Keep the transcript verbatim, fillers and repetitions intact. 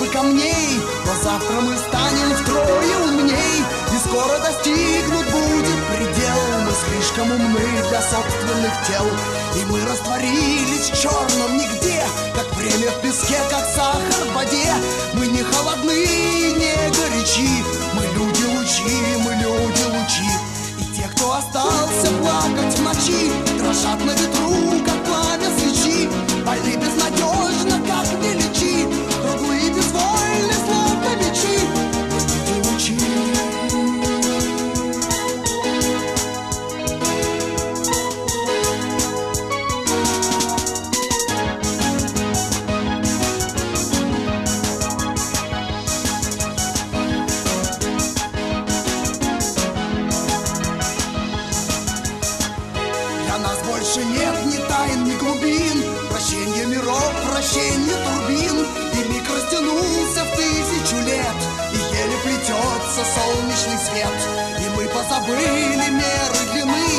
камней, но завтра мы станем втрое умней, и скоро достигнут будет предел. Мы слишком умны для собственных тел, и мы растворились в черном нигде, как время в песке, как сахар в воде. Мы не холодны, не горячи, мы люди лучи, мы люди лучи. И те, кто остался плакать в ночи, дрожат на ветру, как пламя свечи. Больны безнадежно, как не лечи, круглые безвольны, словно мечи. Мы люди лучи. Больше нет ни тайн, ни глубин, прощенье миров, прощенье турбин. И миг растянулся в тысячу лет, и еле плетется солнечный свет. И мы позабыли меры длины,